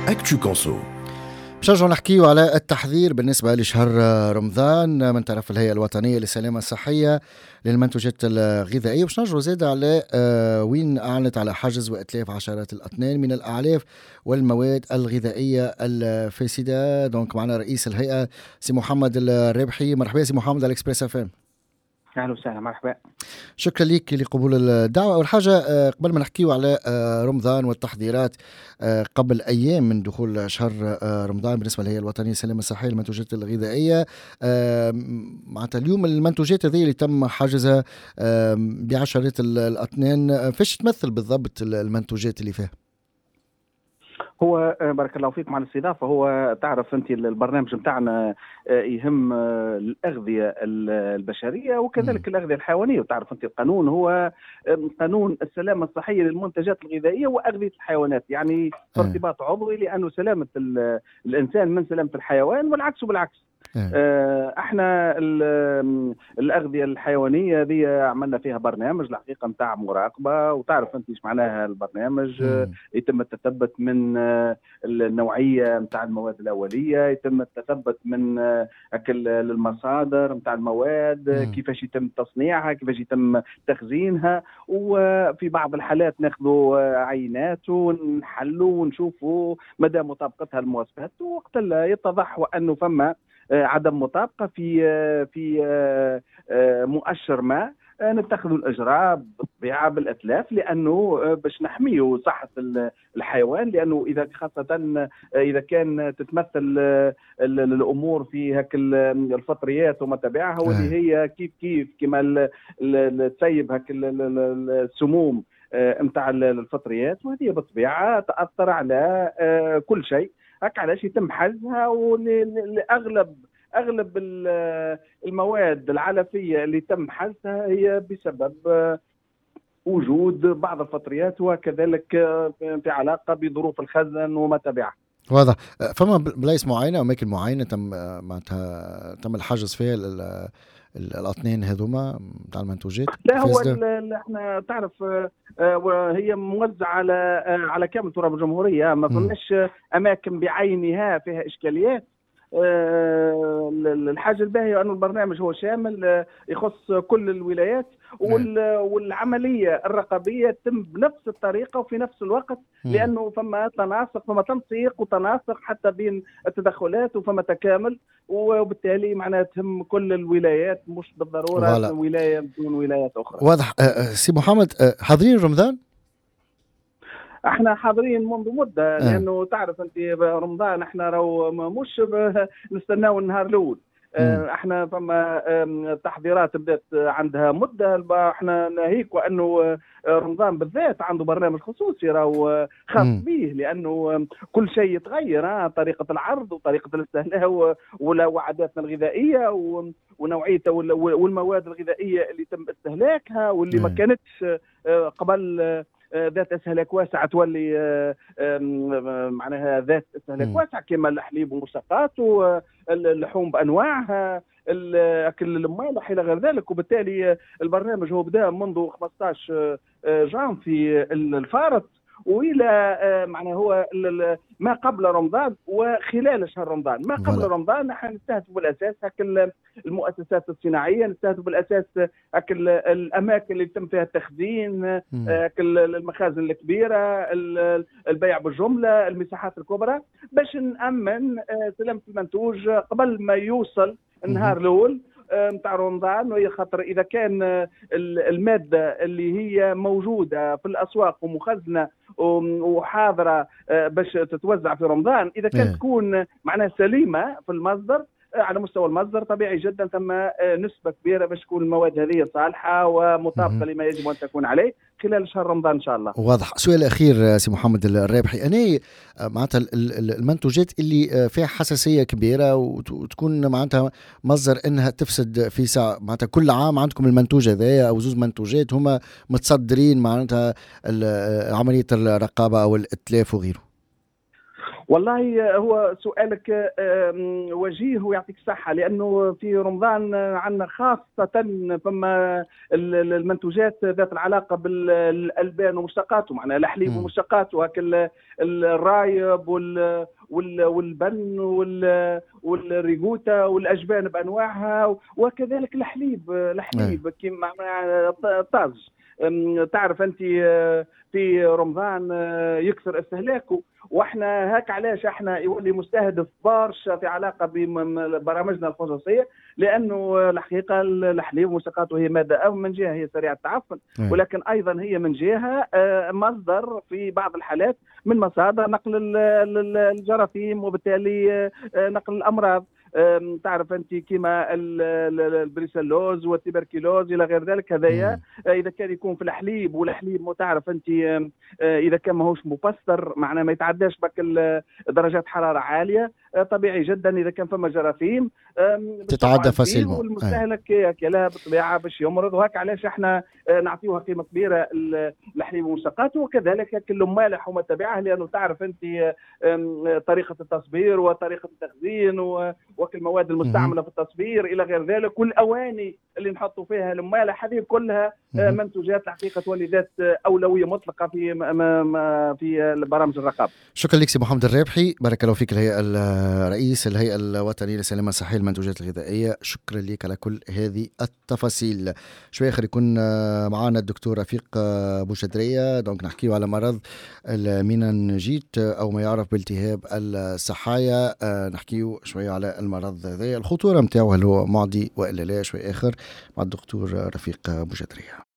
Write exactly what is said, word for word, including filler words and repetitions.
أكتو كونسو. باش نرجعوا نحكيوا على التحذير بالنسبة لشهر رمضان من طرف الهيئة الوطنية للسلامة الصحية للمنتوجات الغذائية. باش نرجعوا زاد على وين أعلنت على حجز وإتلاف عشرات الأطنان من الأعلاف والمواد الغذائية الفاسدة. دونك معنا رئيس الهيئة سي محمد الربحي. مرحبا سي محمد على إكسبريس اف ام. اهلا وسهلا، مرحبا. شكرا لك لقبول الدعوه. اول حاجه قبل ما نحكيو على رمضان والتحضيرات قبل ايام من دخول شهر رمضان بالنسبه للهيئه الوطنيه للسلامه الصحيه للمنتوجات الغذائيه، معناتها اليوم المنتوجات هذه اللي تم حجزها بعشرات الاطنان، فاش تمثل بالضبط المنتوجات اللي فيها؟ هو بارك الله فيك مع الاستضافه. هو تعرف انت البرنامج نتاعنا يهم الاغذيه البشريه وكذلك م. الاغذيه الحيوانيه، وتعرف انت القانون هو قانون السلامه الصحيه للمنتجات الغذائيه واغذيه الحيوانات، يعني ارتباط عضوي، لانه سلامه الانسان من سلامه الحيوان والعكس بالعكس. احنا الاغذيه الحيوانيه دي عملنا فيها برنامج الحقيقه نتاع مراقبه، وتعرف انت ايش معناها البرنامج. م. يتم التثبت من النوعيه نتاع المواد الاوليه، يتم التثبت من اكل المصادر نتاع المواد، م. كيفاش يتم تصنيعها، كيفاش يتم تخزينها، وفي بعض الحالات ناخذوا عينات ونحلوا ونشوفوا مدى مطابقتها للمواصفات، وقت يتضح انه فما عدم مطابقه في في مؤشر ما، نتخذ الاجراء بالطبيعه بالاتلاف، لانه باش نحميه صحه الحيوان، لانه اذا خاصه اذا كان تتمثل الامور في هك الفطريات وما تبعها، واللي هي كيف كيف كما تسيب هك السموم نتاع الفطريات، وهذه بالطبيعه تاثر على كل شيء. هك علاش يتم حجزها، ولاغلب اغلب المواد العلفيه اللي تم حجزها هي بسبب وجود بعض الفطريات، وكذلك في علاقه بظروف الخزن وما تبعها. واضح. فما بلايص معينه اماكن معينه تم معناتها تم الحجز فيها الاطنان هذوما تاع المنتوجات؟ لا، هو احنا تعرف وهي موزعه على على كامل تراب الجمهوريه، ما فماش اماكن بعينها فيها اشكاليات. الحاجه الباهيه انه البرنامج هو شامل يخص كل الولايات، والعمليه الرقابيه تتم بنفس الطريقه وفي نفس الوقت، لانه فما تناسق، فما تنسيق وتناسق حتى بين التدخلات، وفما تكامل، وبالتالي معناها تهم كل الولايات، مش بالضروره ولا. ولايه بدون ولايات اخرى. واضح. سي محمد، حاضرين رمضان؟ احنا حاضرين منذ مده، لانه تعرف انت رمضان احنا راهو مش نستناو النهار الاول. احنا فما تحضيرات بدات عندها مده، احنا ناهيك وانه رمضان بالذات عنده برنامج خصوصي راهو خاص به، لانه كل شيء يتغير، طريقه العرض وطريقه الاستهلاك وعاداتنا الغذائيه ونوعيه والمواد الغذائيه اللي تم استهلاكها واللي ما كانتش قبل ذات استهلاك واسع تولي معناها ذات استهلاك واسع، كما الحليب والمشتقات واللحوم بانواعها، الاكل المالح الى غير ذلك. وبالتالي البرنامج هو بدا منذ خمسطاش جان في الفارط، والى معناه هو ما قبل رمضان وخلال شهر رمضان. ما قبل رمضان نحن نستهدف بالاساس هكل المؤسسات الصناعيه، نستهدف بالاساس هكل الاماكن اللي يتم فيها التخزين، هكل المخازن الكبيره، البيع بالجمله، المساحات الكبرى، باش نامن سلامه المنتوج قبل ما يوصل النهار الاول نتاع رمضان. وهي خاطر اذا كان الماده اللي هي موجوده في الاسواق ومخزنه وحاضره باش تتوزع في رمضان، اذا كانت تكون معناها سليمه في المصدر، على مستوى المصدر طبيعي جدا ثم نسبه كبيره باش تكون المواد هذه صالحه ومطابقه لما يجب ان تكون عليه خلال شهر رمضان ان شاء الله. واضح. سؤال اخير سي محمد الرابحي، انا معناتها المنتوجات اللي فيها حساسيه كبيره وتكون معناتها مصدر انها تفسد في ساعه، معناتها كل عام عندكم المنتوج هذايا او زوز منتوجات هما متصدرين معناتها عمليه الرقابه او الاتلاف وغيره؟ والله هو سؤالك آم، وجيه ويعطيك الصحة، لأنه في رمضان عندنا خاصة فما ال- ال- المنتوجات ذات العلاقة بالألبان ومشتقاته، معناها الحليب مم. ومشتقاته، وهك ال- ال- الرايب وال وال- والبن وال- والريغوتا والأجبان بأنواعها، وكذلك الحليب إيه. الحليب كما معناها طاز. أم، تعرف أنت آه، في رمضان آه، يكثر استهلاكه، واحنا هاك علاش احنا يولي مستهدف برشا في علاقه ببرامجنا الخصوصيه، لانه الحقيقه الحليب ومشتقاته هي ماده أو من جهه هي سريعه التعفن، إيه. ولكن ايضا هي من جهه آه، مصدر في بعض الحالات من مصادر نقل ال- ال- الجراثيم، وبالتالي آه، آه، نقل الامراض. آم، تعرف انت كما ال- ال- البريسلوز والتبركلوز الى غير ذلك، هذايا مم. آه، اذا كان يكون في الحليب، والحليب مو تعرف انت آم، آه، اذا كان ماهوش مبستر معناه ما يتعداش بك ال- درجات حراره عاليه، آه، طبيعي جدا اذا كان فما جراثيم آم، باش تتعدى تقعد فيه، فاسيلمون. إيه. والمستهلك ياكلها بالطبيعه باش يمرض. وهك علاش احنا آه، نعطيوها قيمه كبيره ال- الحليب ومشتقاته، وكذلك ياكل المالح وما تبعه، لانه تعرف انت آه، آم، طريقه التصبير وطريقه التخزين و- وكل المواد مهم. المستعمله في التصبير الى غير ذلك، والاواني اللي نحطوا فيها المالح، هذه كلها آه، مهم. منتوجات الحقيقه تولي ذات آه، اولويه مطلقه في م- م- م- في برامج الرقابه. شكرا لك سي محمد الرابحي، بارك الله فيك، الهيئة رئيس الهيئة الوطنية للسلامة الصحية للمنتوجات الغذائية. شكرا لك على كل هذه التفاصيل. شوية آخر يكون معنا الدكتور رفيق بوشدرية، دونك نحكيه على مرض المينانجيت أو ما يعرف بالتهاب الصحايا. نحكيه شوية على المرض هذا، الخطورة متاعه، هل هو معدي وإلا لا. شوية آخر مع الدكتور رفيق بوشدرية.